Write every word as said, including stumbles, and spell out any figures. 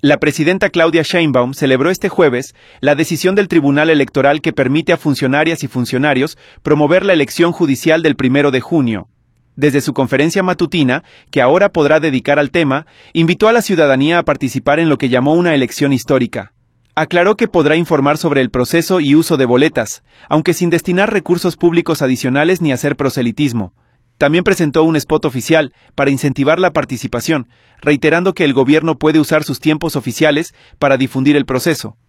La presidenta Claudia Sheinbaum celebró este jueves la decisión del Tribunal Electoral que permite a funcionarias y funcionarios promover la elección judicial del primero de junio. Desde su conferencia matutina, que ahora podrá dedicar al tema, invitó a la ciudadanía a participar en lo que llamó una elección histórica. Aclaró que podrá informar sobre el proceso y uso de boletas, aunque sin destinar recursos públicos adicionales ni hacer proselitismo. También presentó un spot oficial para incentivar la participación, reiterando que el gobierno puede usar sus tiempos oficiales para difundir el proceso.